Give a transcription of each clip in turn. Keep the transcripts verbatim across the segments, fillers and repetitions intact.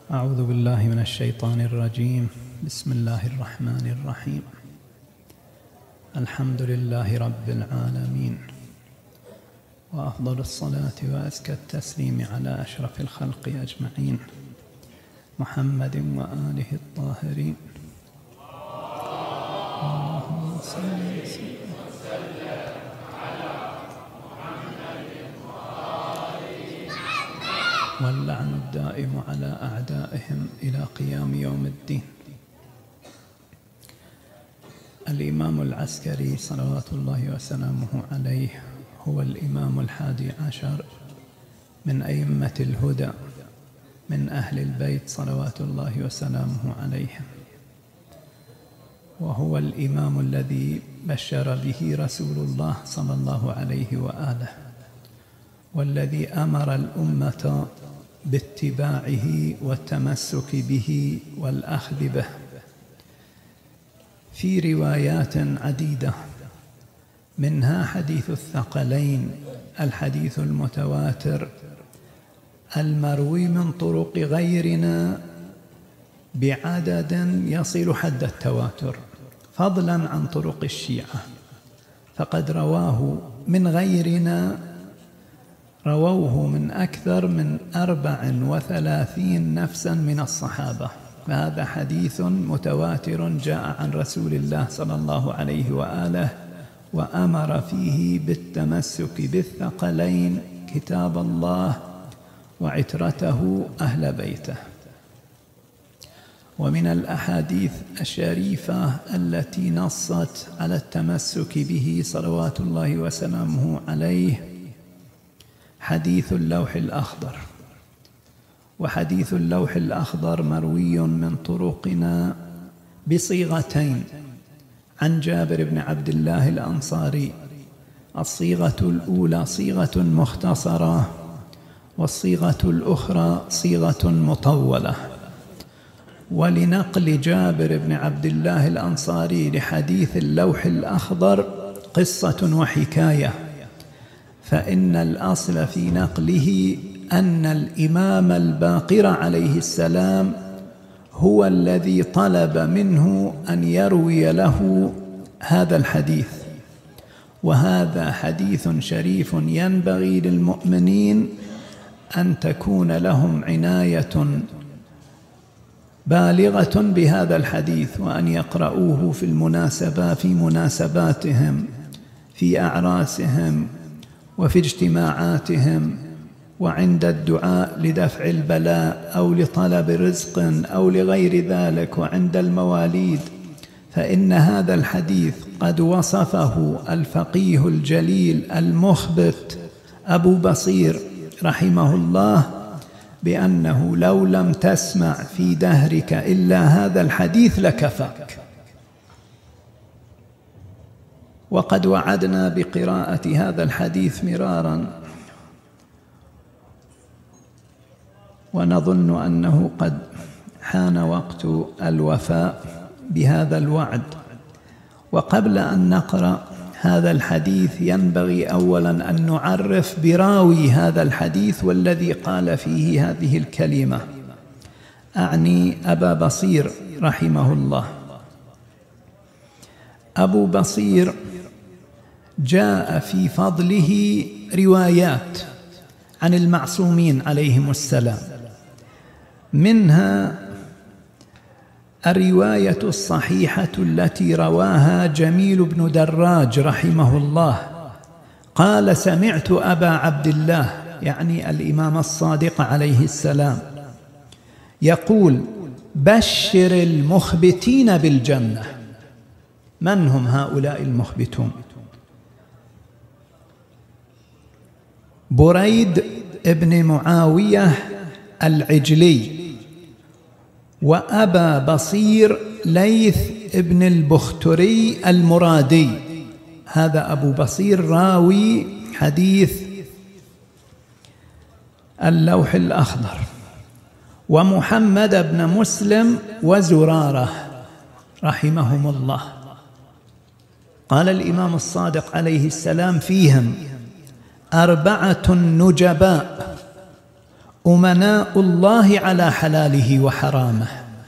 أعوذ بالله من الشيطان الرجيم. بسم الله الرحمن الرحيم. الحمد لله رب العالمين، وأفضل الصلاة وأزكى التسليم على أشرف الخلق أجمعين، محمد وآله الطاهرين. اللهم صل وسلم واللعن الدائم على أعدائهم إلى قيام يوم الدين. الإمام العسكري صلوات الله وسلامه عليه هو الإمام الحادي عشر من أئمة الهدى من أهل البيت صلوات الله وسلامه عليهم، وهو الإمام الذي بشر به رسول الله صلى الله عليه وآله، والذي أمر الأمة باتباعه والتمسك به والأخذ به في روايات عديدة، منها حديث الثقلين، الحديث المتواتر المروي من طرق غيرنا بعدد يصل حد التواتر، فضلا عن طرق الشيعة، فقد رواه من غيرنا رووه من أكثر من أربع وثلاثين نفسا من الصحابة، فهذا حديث متواتر جاء عن رسول الله صلى الله عليه وآله، وأمر فيه بالتمسك بالثقلين، كتاب الله وعترته أهل بيته. ومن الأحاديث الشريفة التي نصت على التمسك به صلوات الله وسلامه عليه حديث اللوح الأخضر. وحديث اللوح الأخضر مروي من طرقنا بصيغتين عن جابر بن عبد الله الأنصاري، الصيغة الأولى صيغة مختصرة، والصيغة الأخرى صيغة مطولة. ولنقل جابر بن عبد الله الأنصاري لحديث اللوح الأخضر قصة وحكاية، فإن الأصل في نقله أن الإمام الباقر عليه السلام هو الذي طلب منه أن يروي له هذا الحديث، وهذا حديث شريف ينبغي للمؤمنين أن تكون لهم عناية بالغة بهذا الحديث، وأن يقرؤوه في المناسبة في مناسباتهم، في أعراسهم، وفي اجتماعاتهم، وعند الدعاء لدفع البلاء أو لطلب رزق أو لغير ذلك، وعند المواليد، فإن هذا الحديث قد وصفه الفقيه الجليل المخبت أبو بصير رحمه الله بأنه لو لم تسمع في دهرك إلا هذا الحديث لكفاك. وقد وعدنا بقراءة هذا الحديث مرارا، ونظن أنه قد حان وقت الوفاء بهذا الوعد. وقبل أن نقرأ هذا الحديث ينبغي أولا أن نعرف براوي هذا الحديث والذي قال فيه هذه الكلمة، أعني أبا بصير رحمه الله. أبو بصير جاء في فضله روايات عن المعصومين عليهم السلام، منها الرواية الصحيحة التي رواها جميل بن دراج رحمه الله، قال: سمعت أبا عبد الله، يعني الإمام الصادق عليه السلام، يقول: بشر المخبتين بالجنة. من هم هؤلاء المخبتون؟ بريد ابن معاوية العجلي، وأبا بصير ليث ابن البختري المرادي، هذا أبو بصير راوي حديث اللوح الأخضر، ومحمد بن مسلم وزرارة رحمهم الله. قال الإمام الصادق عليه السلام فيهم: أربعة نجباء أمناء الله على حلاله وحرامه،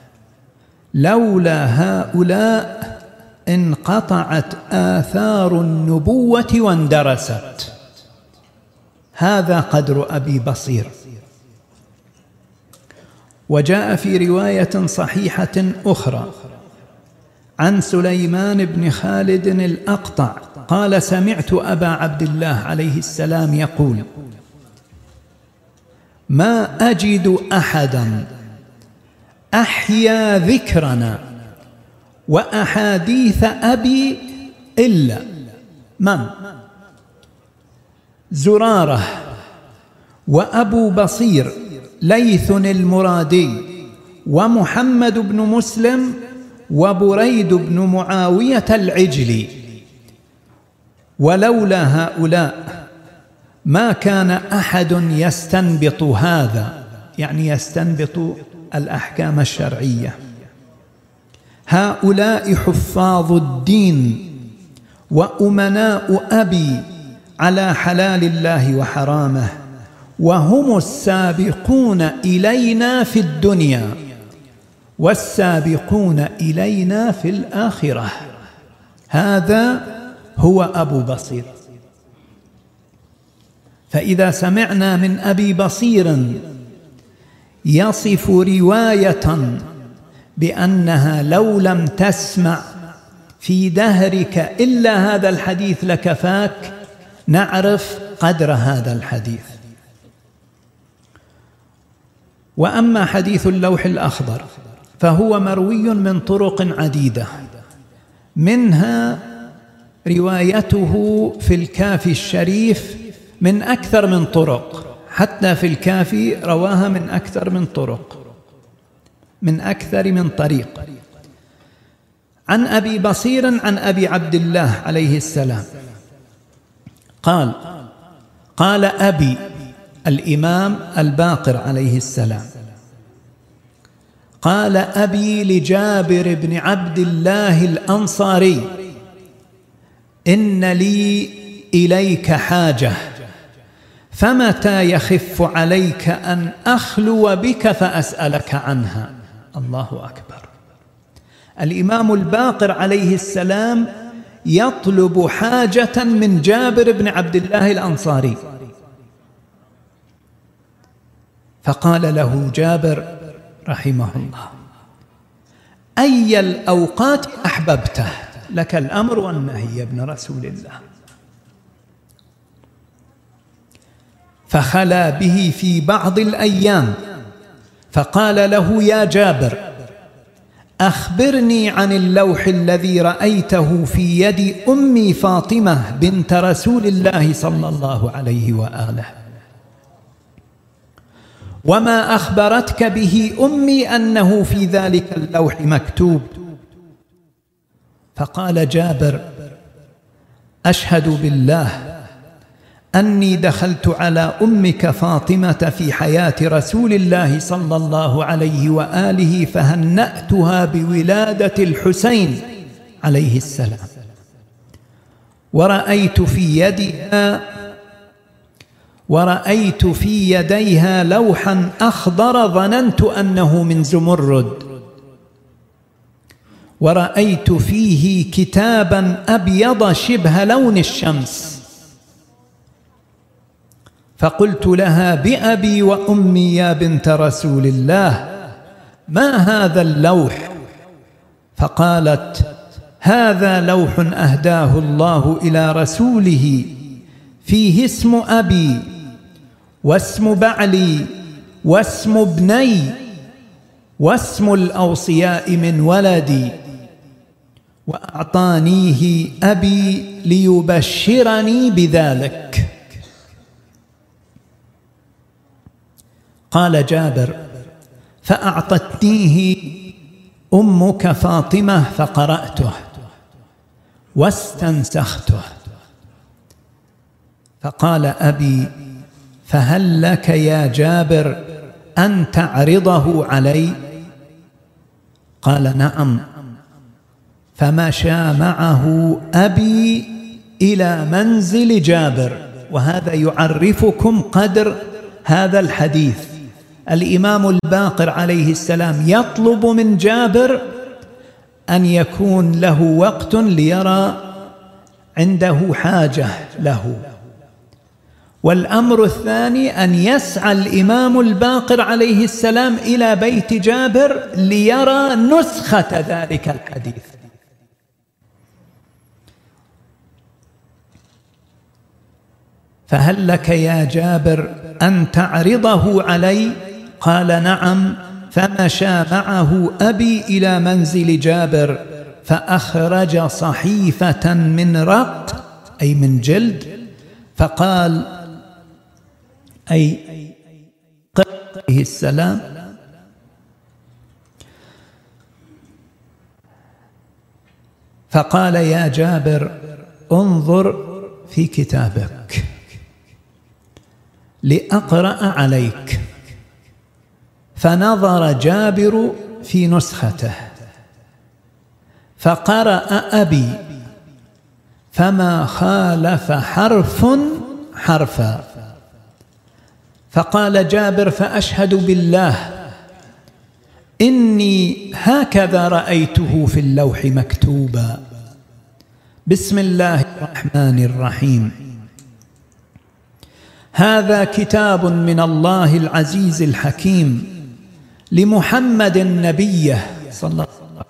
لولا هؤلاء انقطعت آثار النبوة واندرست. هذا قدر أبي بصير. وجاء في رواية صحيحة أخرى عن سليمان بن خالد الأقطع قال: سمعت أبا عبد الله عليه السلام يقول: ما أجد أحدا أحيا ذكرنا وأحاديث أبي إلا من؟ زرارة وأبو بصير ليث المرادي ومحمد بن مسلم وبريد بن معاوية العجلي، ولولا هؤلاء ما كان أحد يستنبط هذا، يعني يستنبط الأحكام الشرعية. هؤلاء حفاظ الدين وأمناء أبي على حلال الله وحرامه، وهم السابقون إلينا في الدنيا والسابقون إلينا في الآخرة. هذا هو أبو بصير. فإذا سمعنا من أبي بصير يصف رواية بأنها لو لم تسمع في دهرك إلا هذا الحديث لكفاك، نعرف قدر هذا الحديث. وأما حديث اللوح الأخضر فهو مروي من طرق عديدة، منها روايته في الكافي الشريف من أكثر من طرق، حتى في الكافي رواها من أكثر من طرق، من أكثر من طريق، عن أبي بصير عن أبي عبد الله عليه السلام قال: قال أبي الإمام الباقر عليه السلام، قال أبي لجابر بن عبد الله الأنصاري: إن لي إليك حاجة، فمتى يخف عليك أن أخلو بك فأسألك عنها؟ الله أكبر. الإمام الباقر عليه السلام يطلب حاجة من جابر بن عبد الله الأنصاري، فقال له جابر رحمه الله: أي الأوقات أحببته؟ لك الأمر والنهي يا ابن رسول الله. فخلا به في بعض الأيام فقال له: يا جابر، أخبرني عن اللوح الذي رأيته في يد أمي فاطمة بنت رسول الله صلى الله عليه وآله، وما أخبرتك به أمي أنه في ذلك اللوح مكتوب؟ فقال جابر: أشهد بالله أني دخلت على أمك فاطمة في حياة رسول الله صلى الله عليه وآله فهنأتها بولادة الحسين عليه السلام، ورأيت في يدها ورأيت في يديها لوحا أخضر ظننت أنه من زمرد، ورأيت فيه كتابا أبيض شبه لون الشمس، فقلت لها: بأبي وأمي يا بنت رسول الله، ما هذا اللوح؟ فقالت: هذا لوح أهداه الله إلى رسوله فيه اسم أبي واسم بعلي واسم ابني واسم الأوصياء من ولدي، وأعطانيه أبي ليبشرني بذلك. قال جابر: فأعطتنيه أمك فاطمة فقرأته واستنسخته. فقال أبي: فهل لك يا جابر أن تعرضه علي؟ قال: نعم. فمشى معه أبي إلى منزل جابر. وهذا يعرفكم قدر هذا الحديث الإمام الباقر عليه السلام يطلب من جابر أن يكون له وقت ليرى عنده حاجة له. والأمر الثاني أن يسعى الإمام الباقر عليه السلام إلى بيت جابر ليرى نسخة ذلك الحديث. فهل لك يا جابر أن تعرضه علي؟ قال نعم. فمشى معه أبي إلى منزل جابر فأخرج صحيفة من رق أي من جلد، فقال أي عليه السلام فقال يا جابر انظر في كتابك لأقرأ عليك. فنظر جابر في نسخته فقرأ أبي فما خالف حرف حرفا. فقال جابر فأشهد بالله إني هكذا رأيته في اللوح مكتوبا: بسم الله الرحمن الرحيم، هذا كتاب من الله العزيز الحكيم لمحمد نبيه صلى الله عليه وسلم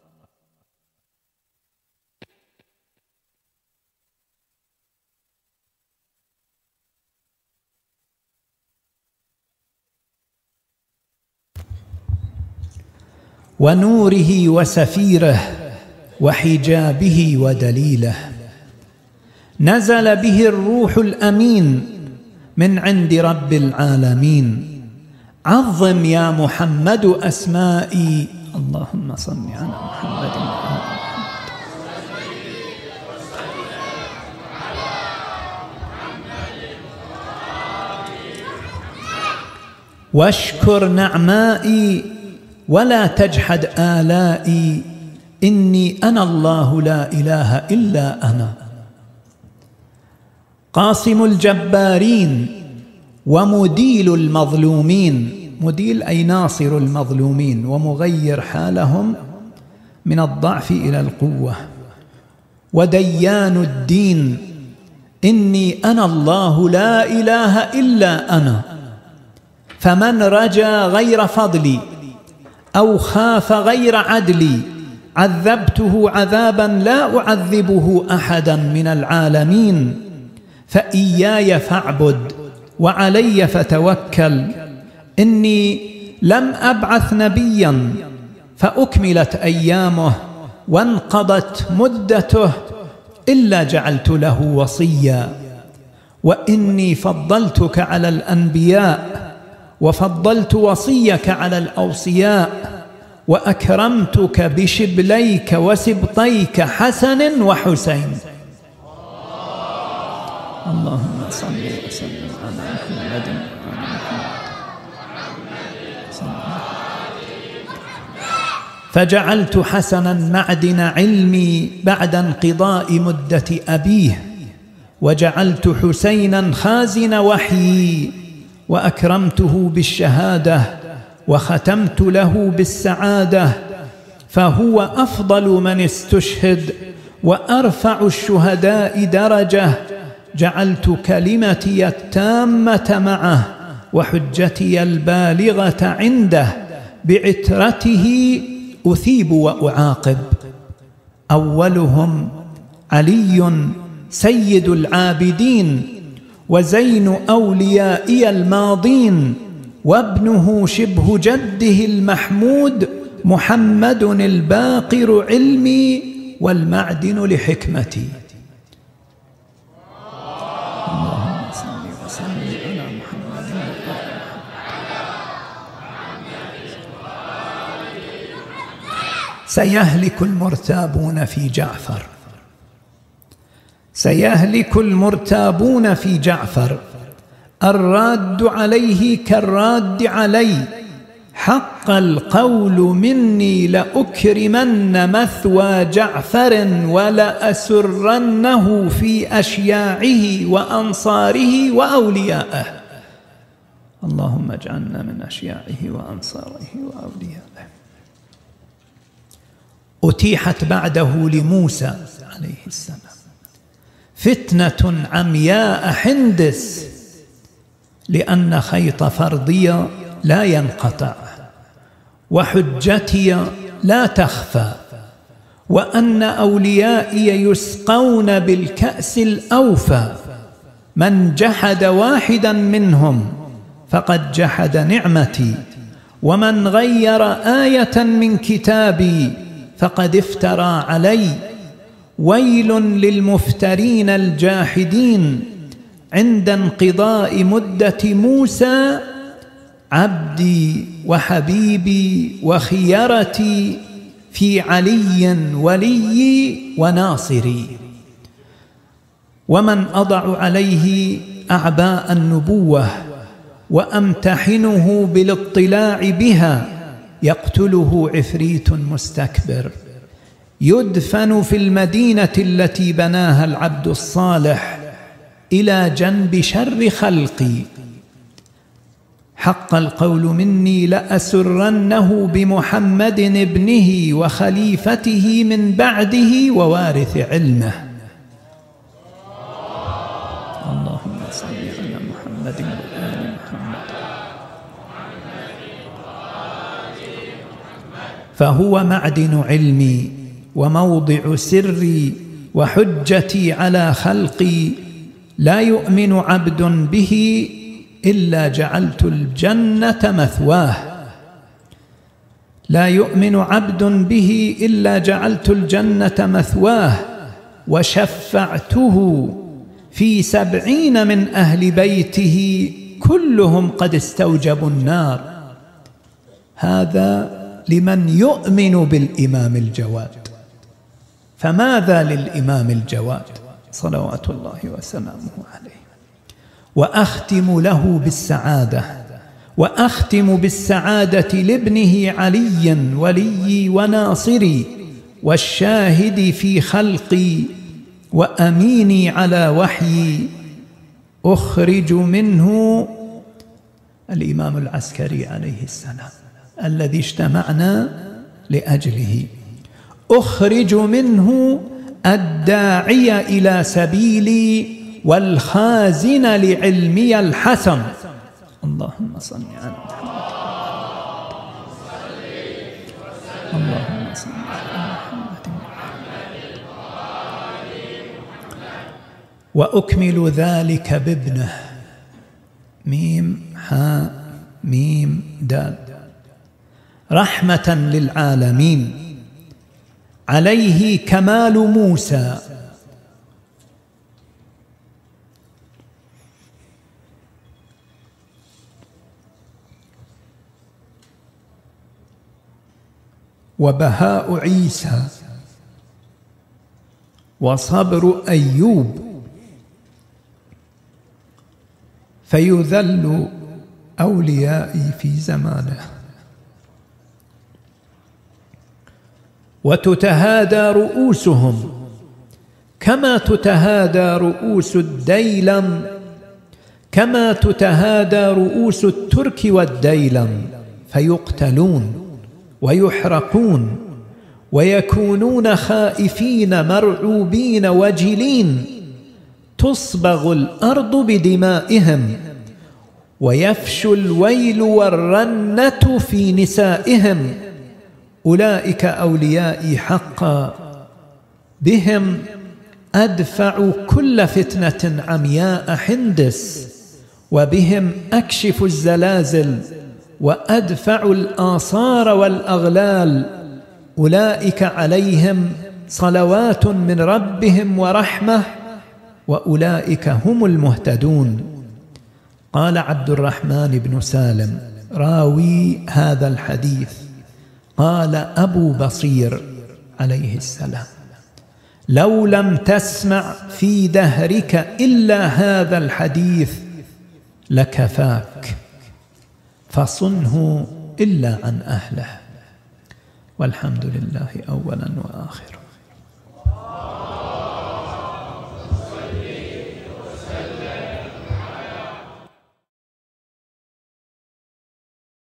ونوره وسفيره وحجابه ودليله، نزل به الروح الأمين من عند رب العالمين. عظم يا محمد أسمائي. اللهم صل على محمد وآل محمد. واشكر نعمائي ولا تجحد آلائي، إني أنا الله لا إله إلا أنا. قاصم الجبارين ومديل المظلومين، مديل أي ناصر المظلومين ومغير حالهم من الضعف إلى القوة. وديان الدين، إني أنا الله لا إله إلا أنا. فمن رجا غير فضلي أو خاف غير عدلي عذبته عذابا لا أعذبه أحدا من العالمين. فإياي فاعبد وعلي فتوكل، إني لم أبعث نبيا فأكملت أيامه وانقضت مدته إلا جعلت له وصيا. وإني فضلتك على الأنبياء وفضلت وصيك على الأوصياء، وأكرمتك بشبليك وسبطيك حسن وحسين. اللهم صل وسلم على محمد وعلى محمد. فجعلت حسنا معدن علمي بعد انقضاء مدة أبيه، وجعلت حسينا خازن وحيي، وأكرمته بالشهادة وختمت له بالسعادة، فهو أفضل من استشهد وأرفع الشهداء درجة. جعلت كلمتي التامة معه وحجتي البالغة عنده، بعترته أثيب وأعاقب. أولهم علي سيد العابدين وزين أوليائي الماضين، وابنه شبه جده المحمود محمد الباقر علمي والمعدن لحكمتي. اللهم صل وسلم على محمد. سيهلك المرتابون في جعفر، سيهلك المرتابون في جعفر، الراد عليه كالراد علي، حق القول مني لأكرمن مثوى جعفر، ولأسرنه في أشياعه وأنصاره وأوليائه. اللهم اجعلنا من أشياعه وأنصاره وأوليائه. أتيحت بعده لموسى عليه السلام فتنة عمياء حندس، لأن خيط فرضي لا ينقطع، وحجتي لا تخفى، وأن أوليائي يسقون بالكأس الأوفى، من جحد واحدا منهم فقد جحد نعمتي، ومن غير آية من كتابي فقد افترى علي، ويل للمفترين الجاحدين. عند انقضاء مدة موسى عبدي وحبيبي وخيرتي في علي ولي وناصري، ومن أضع عليه أعباء النبوة وأمتحنه بالاطلاع بها يقتله عفريت مستكبر، يدفن في المدينة التي بناها العبد الصالح إلى جنب شر خلقي، حق القول مني لأسرنه بمحمد ابنه وخليفته من بعده ووارث علمه. اللهم صل على محمد وآل محمد. فهو معدن علمي وموضع سري وحجتي على خلقي، لا يؤمن عبد به إلا جعلت الجنة مثواه، لا يؤمن عبد به إلا جعلت الجنة مثواه، وشفعته في سبعين من أهل بيته كلهم قد استوجبوا النار. هذا لمن يؤمن بالإمام الجواد، فماذا للإمام الجواد صلوات الله وسلامه عليه؟ وأختم له بالسعادة، وأختم بالسعادة لابنه علي ولي وناصري، والشاهد في خلقي، وأميني على وحيي، أخرج منه الإمام العسكري عليه السلام الذي اجتمعنا لأجله، أخرج منه الداعي إلى سبيلي والخازن لعلمي الحسن. اللهم صل على محمد. اللهم صل على محمد. وأكمل ذلك بابنه، ميم حاء ميم دال، رحمة للعالمين، عليه كمال موسى، وبهاء عيسى، وصبر أيوب، فيذل أوليائي في زمانه، وتتهادى رؤوسهم كما تتهادى رؤوس الديلم، كما تتهادى رؤوس الترك والديلم، فيقتلون ويحرقون ويكونون خائفين مرعوبين وجلين، تصبغ الأرض بدمائهم، ويفشو الويل والرنة في نسائهم. أولئك أوليائي حقا، بهم أدفع كل فتنة عمياء حندس، وبهم أكشف الزلازل وأدفع الآصار والأغلال. أولئك عليهم صلوات من ربهم ورحمة، وأولئك هم المهتدون. قال عبد الرحمن بن سالم راوي هذا الحديث، قال أبو بصير عليه السلام: لو لم تسمع في دهرك إلا هذا الحديث لكفاك، فصنه إلا عن أهله. والحمد لله أولا وآخرا.